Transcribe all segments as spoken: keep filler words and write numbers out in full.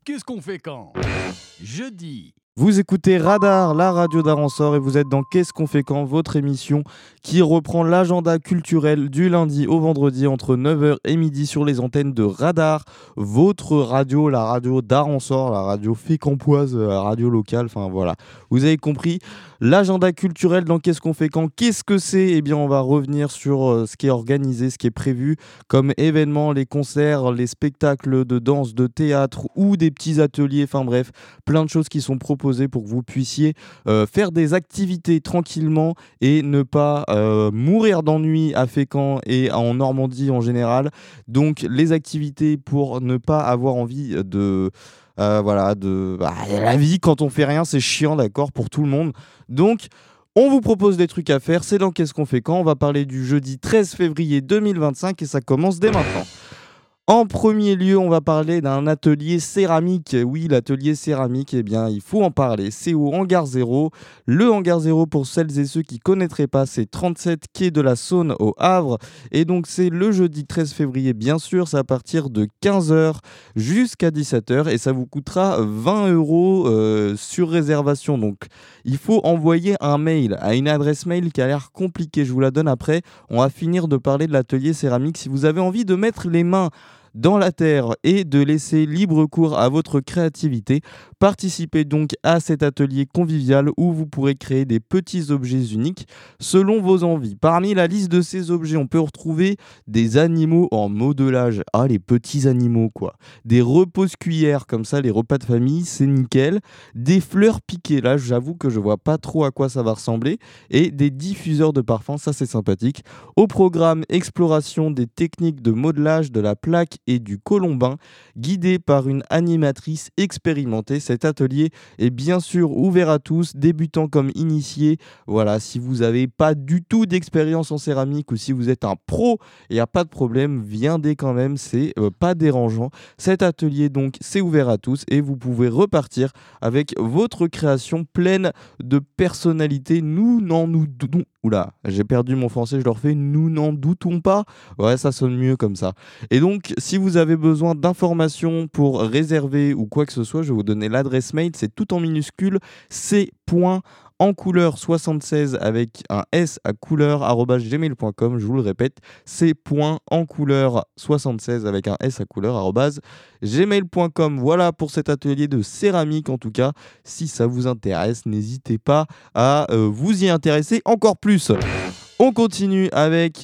Qu'est-ce qu'on fait quand? Jeudi. Vous écoutez Radar, la radio d'Aransor, et vous êtes dans Qu'est-ce qu'on fait quand, votre émission qui reprend l'agenda culturel du lundi au vendredi entre neuf heures et midi sur les antennes de Radar, votre radio, la radio d'Aransor, la radio fécampoise, la radio locale, enfin voilà, vous avez compris. L'agenda culturel dans Qu'est-ce qu'on fait quand? Qu'est-ce que c'est? Eh bien, on va revenir sur euh, ce qui est organisé, ce qui est prévu comme événements, les concerts, les spectacles de danse, de théâtre ou des petits ateliers, enfin bref, plein de choses qui sont proposées pour que vous puissiez euh, faire des activités tranquillement et ne pas euh, mourir d'ennui à Fécamp et en Normandie en général. Donc, les activités pour ne pas avoir envie de... Euh, voilà, de bah, la vie quand on fait rien, c'est chiant, d'accord, pour tout le monde. Donc, on vous propose des trucs à faire. C'est dans Qu'est-ce qu'on fait quand? On va parler du jeudi treize février deux mille vingt-cinq et ça commence dès maintenant. En premier lieu, on va parler d'un atelier céramique. Oui, l'atelier céramique, eh bien, il faut en parler. C'est au Hangar Zéro. Le Hangar Zéro, pour celles et ceux qui ne connaîtraient pas, c'est trente-sept quai de la Saône au Havre. Et donc, c'est le jeudi treize février, bien sûr. C'est à partir de quinze heures jusqu'à dix-sept heures. Et ça vous coûtera vingt euros euh, sur réservation. Donc, il faut envoyer un mail à une adresse mail qui a l'air compliquée. Je vous la donne après. On va finir de parler de l'atelier céramique. Si vous avez envie de mettre les mains dans la terre et de laisser libre cours à votre créativité, participez donc à cet atelier convivial où vous pourrez créer des petits objets uniques selon vos envies. Parmi la liste de ces objets, on peut retrouver des animaux en modelage. Ah, les petits animaux quoi. Des repose-cuillères comme ça, les repas de famille, c'est nickel. Des fleurs piquées, là j'avoue que je vois pas trop à quoi ça va ressembler. Et des diffuseurs de parfum, ça c'est sympathique. Au programme, exploration des techniques de modelage de la plaque et du colombin, guidé par une animatrice expérimentée. Cet atelier est bien sûr ouvert à tous, débutants comme initiés. Voilà, si vous n'avez pas du tout d'expérience en céramique ou si vous êtes un pro, il n'y a pas de problème, viendez quand même, c'est euh, pas dérangeant. Cet atelier donc, c'est ouvert à tous et vous pouvez repartir avec votre création pleine de personnalité. Nous n'en nous doutons. Oula, j'ai perdu mon français, je le refais. Nous n'en doutons pas. Ouais, ça sonne mieux comme ça. Et donc, si vous avez besoin d'informations pour réserver ou quoi que ce soit, je vais vous donner l'adresse mail. C'est tout en minuscule. c. en couleur soixante-seize avec un S à couleur arobase gmail point com. Je vous le répète, c. en couleur soixante-seize avec un S à couleur arobase gmail point com. Voilà pour cet atelier de céramique en tout cas. Si ça vous intéresse, n'hésitez pas à euh, vous y intéresser encore plus. On continue avec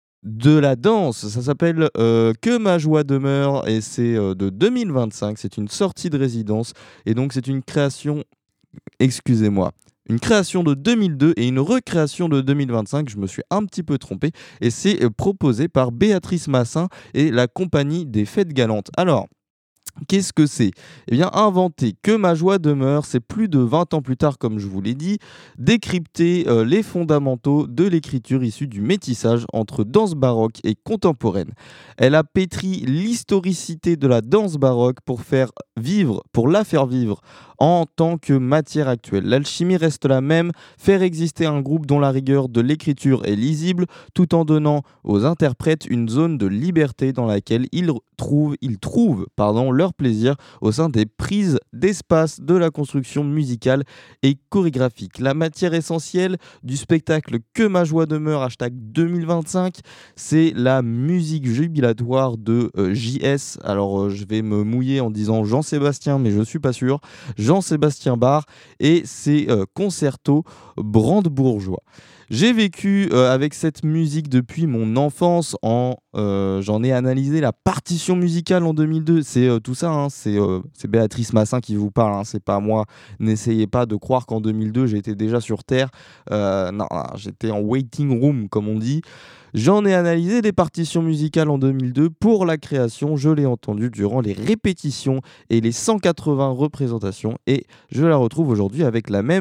de la danse, ça s'appelle euh, Que ma joie demeure et c'est euh, de deux mille vingt-cinq, c'est une sortie de résidence et donc c'est une création, excusez-moi, une création de deux mille deux et une recréation de deux mille vingt-cinq, je me suis un petit peu trompé et c'est euh, proposé par Béatrice Massin et la compagnie des Fêtes Galantes. Alors, qu'est-ce que c'est? Eh bien, inventer Que ma joie demeure, c'est plus de vingt ans plus tard, comme je vous l'ai dit, décrypter euh, les fondamentaux de l'écriture issue du métissage entre danse baroque et contemporaine. Elle a pétri l'historicité de la danse baroque pour faire vivre, pour la faire vivre en tant que matière actuelle. L'alchimie reste la même, faire exister un groupe dont la rigueur de l'écriture est lisible, tout en donnant aux interprètes une zone de liberté dans laquelle ils trouvent, ils trouvent pardon, leur plaisir au sein des prises d'espace de la construction musicale et chorégraphique. La matière essentielle du spectacle Que ma joie demeure, hashtag deux mille vingt-cinq, c'est la musique jubilatoire de euh, J S. Alors euh, je vais me mouiller en disant Jean-Sébastien, mais je ne suis pas sûr. Jean-Sébastien Bach et ses euh, concertos brandebourgeois. J'ai vécu euh, avec cette musique depuis mon enfance. En, euh, j'en ai analysé la partition musicale en deux mille deux. C'est euh, tout ça, hein, c'est, euh, c'est Béatrice Massin qui vous parle, hein, c'est pas moi. N'essayez pas de croire qu'en deux mille deux j'étais déjà sur Terre. Euh, non, non, j'étais en waiting room comme on dit. J'en ai analysé des partitions musicales en deux mille deux pour la création. Je l'ai entendu durant les répétitions et les cent quatre-vingts représentations et je la retrouve aujourd'hui avec la même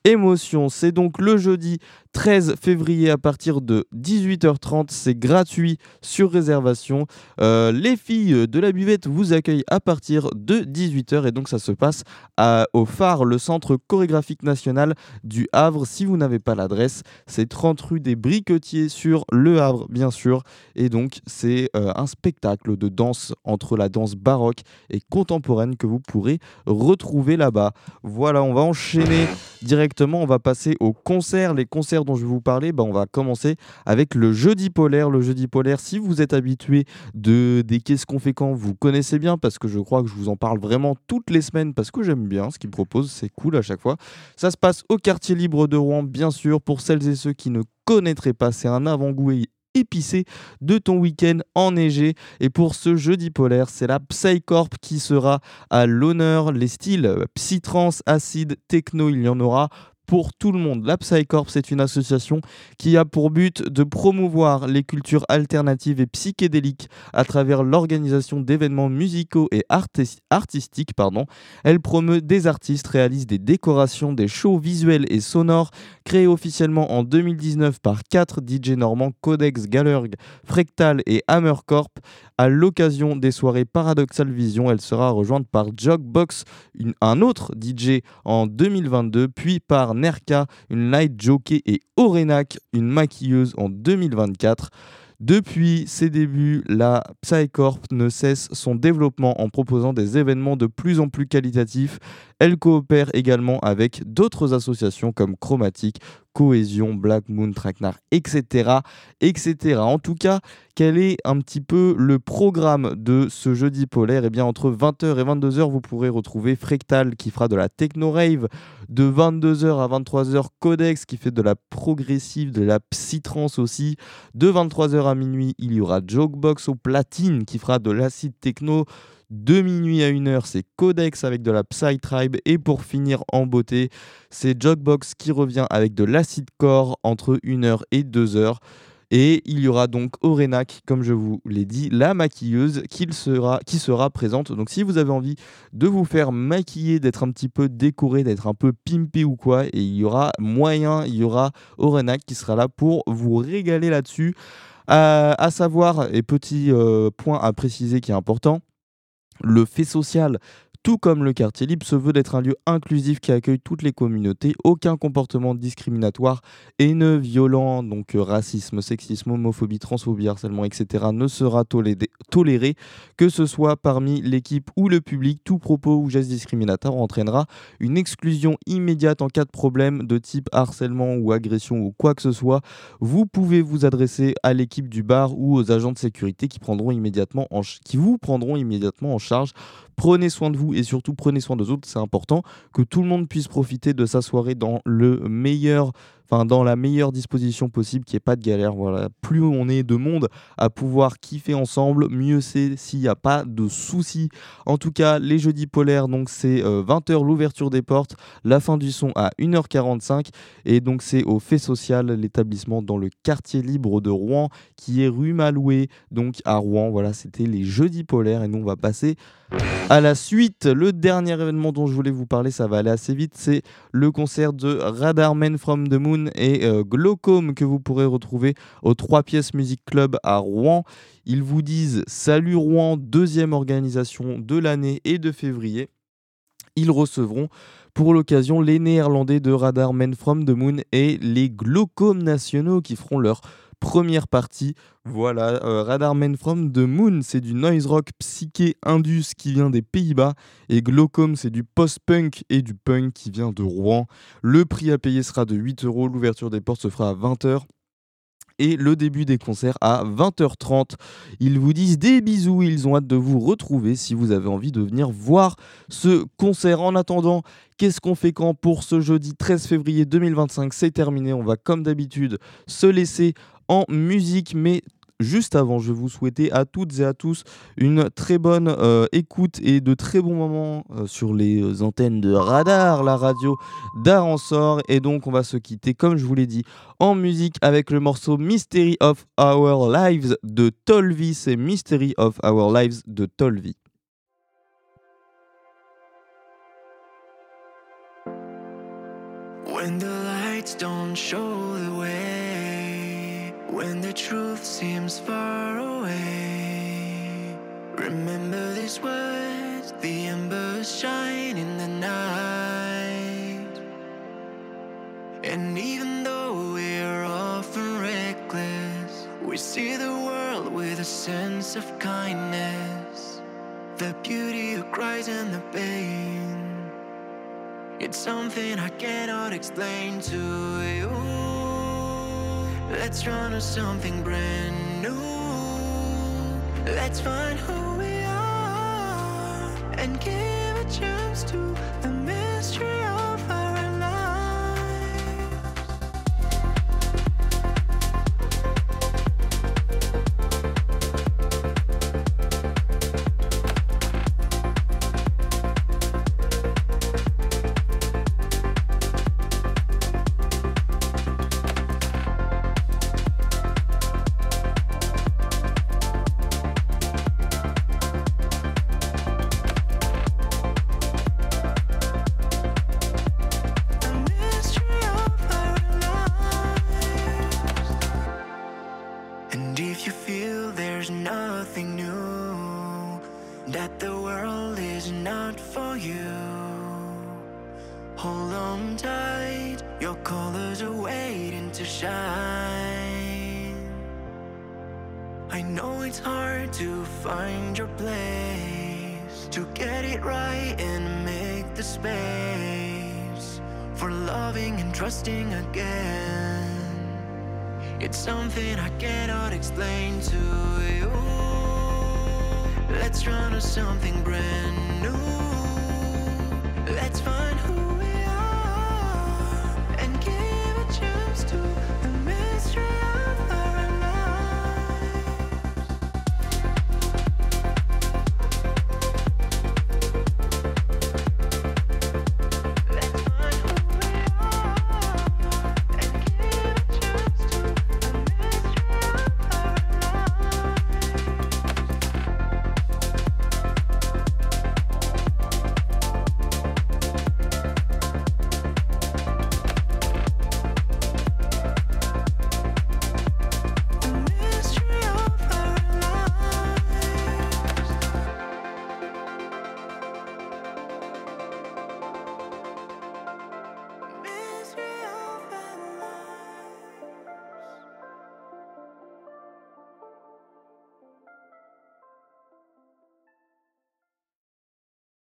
Émotion. C'est donc le jeudi treize février à partir de dix-huit heures trente. C'est gratuit sur réservation. Euh, les filles de la buvette vous accueillent à partir de dix-huit heures et donc ça se passe à, au phare, le centre chorégraphique national du Havre. Si vous n'avez pas l'adresse, c'est trente rue des Briquetiers sur Le Havre, bien sûr. Et donc, c'est euh, un spectacle de danse entre la danse baroque et contemporaine que vous pourrez retrouver là-bas. Voilà, on va enchaîner directement. On va passer aux concerts. Les concerts dont je vais vous parler, bah, on va commencer avec le Jeudi Polaire. Le Jeudi Polaire, si vous êtes habitué de, des Qu'est-ce qu'on fait quand, vous connaissez bien parce que je crois que je vous en parle vraiment toutes les semaines parce que j'aime bien ce qu'ils proposent. C'est cool à chaque fois. Ça se passe au quartier libre de Rouen, bien sûr. Pour celles et ceux qui ne connaîtraient pas, c'est un avant-goût épicé de ton week-end enneigé. Et pour ce jeudi polaire, c'est la Psycorp qui sera à l'honneur. Les styles psytrance, acide, techno, il y en aura pour tout le monde. La Psycorp, c'est une association qui a pour but de promouvoir les cultures alternatives et psychédéliques à travers l'organisation d'événements musicaux et artis- artistiques. Pardon. Elle promeut des artistes, réalise des décorations, des shows visuels et sonores, créés officiellement en deux mille dix-neuf par quatre D J normands, Codex, Galurg, Fractal et Hammercorp. À l'occasion des soirées Paradoxal Vision, elle sera rejointe par Jogbox, une, un autre D J en deux mille vingt-deux, puis par Nerka, une light jockey, et Orenak, une maquilleuse en deux mille vingt-quatre. Depuis ses débuts, la Psycorp ne cesse son développement en proposant des événements de plus en plus qualitatifs. Elle coopère également avec d'autres associations comme Chromatique, Cohésion, Black Moon, Traquenard, et cetera, et cetera. En tout cas, quel est un petit peu le programme de ce jeudi polaire? Eh bien, entre vingt heures et vingt-deux heures, vous pourrez retrouver Fractal qui fera de la techno-rave. De vingt-deux heures à vingt-trois heures, Codex qui fait de la progressive, de la psytrance aussi. De vingt-trois heures à minuit, il y aura Jokebox au platine qui fera de l'acid techno. De minuit à une heure, c'est Codex avec de la Psytribe. Et pour finir en beauté, c'est Jokebox qui revient avec de l'acid core entre une heure et deux heures. Et il y aura donc Orenak, comme je vous l'ai dit, la maquilleuse qui sera, qui sera présente. Donc si vous avez envie de vous faire maquiller, d'être un petit peu décoré, d'être un peu pimpé ou quoi, et il y aura moyen, il y aura Orenak qui sera là pour vous régaler là-dessus. Euh, à savoir, et petit euh, point à préciser qui est important, le fait social, tout comme le quartier libre, se veut d'être un lieu inclusif qui accueille toutes les communautés. Aucun comportement discriminatoire, haineux, violent, donc euh, racisme, sexisme, homophobie, transphobie, harcèlement, et cetera ne sera toléré, toléré, que ce soit parmi l'équipe ou le public. Tout propos ou geste discriminatoire entraînera une exclusion immédiate en cas de problème de type harcèlement ou agression ou quoi que ce soit. Vous pouvez vous adresser à l'équipe du bar ou aux agents de sécurité qui, prendront immédiatement en ch- qui vous prendront immédiatement en charge. Prenez soin de vous et surtout prenez soin des autres. C'est important que tout le monde puisse profiter de sa soirée dans le meilleur, enfin dans la meilleure disposition possible, qu'il n'y ait pas de galère. Voilà. Plus on est de monde à pouvoir kiffer ensemble, mieux c'est s'il n'y a pas de soucis. En tout cas, les jeudis polaires, donc c'est euh, vingt heures l'ouverture des portes, la fin du son à une heure quarante-cinq. Et donc c'est au Fait Social, l'établissement dans le quartier libre de Rouen, qui est rue Malouet, donc à Rouen. Voilà, c'était les jeudis polaires et nous on va passer à la suite. Le dernier événement dont je voulais vous parler, ça va aller assez vite, c'est le concert de Radar Men from the Moon et euh, Glaucome que vous pourrez retrouver au trois pièces Music Club à Rouen. Ils vous disent salut Rouen, deuxième organisation de l'année et de février. Ils recevront pour l'occasion les Néerlandais de Radar Men from the Moon et les Glaucome nationaux qui feront leur première partie. Voilà, euh, Radar Men from the Moon, c'est du noise rock psyché indus qui vient des Pays-Bas, et Glaucome, c'est du post-punk et du punk qui vient de Rouen. Le prix à payer sera de huit euros, l'ouverture des portes se fera à vingt heures. Et le début des concerts à vingt heures trente. Ils vous disent des bisous, ils ont hâte de vous retrouver si vous avez envie de venir voir ce concert. En attendant, qu'est-ce qu'on fait quand pour ce jeudi treize février deux mille vingt-cinq? C'est terminé, on va comme d'habitude se laisser en musique, mais juste avant, je vais vous souhaiter à toutes et à tous une très bonne euh, écoute et de très bons moments euh, sur les antennes de Radar, la radio d'Aransor. Et donc, on va se quitter, comme je vous l'ai dit, en musique avec le morceau Mystery of Our Lives de Tolvi. C'est Mystery of Our Lives de Tolvi. When the lights don't show the way, when the truth seems far away, remember these words, the embers shine in the night. And even though we're often reckless, we see the world with a sense of kindness. The beauty of cries and the pain, it's something I cannot explain to you. Let's run to something brand new. Let's find who we are and give a chance to the mystery of our lives. And if you feel there's nothing new, that the world is not for you, hold on tight, your colors are waiting to shine. I know it's hard to find your place, to get it right and make the space for loving and trusting again. It's something I cannot explain to you. Let's run to something brand new.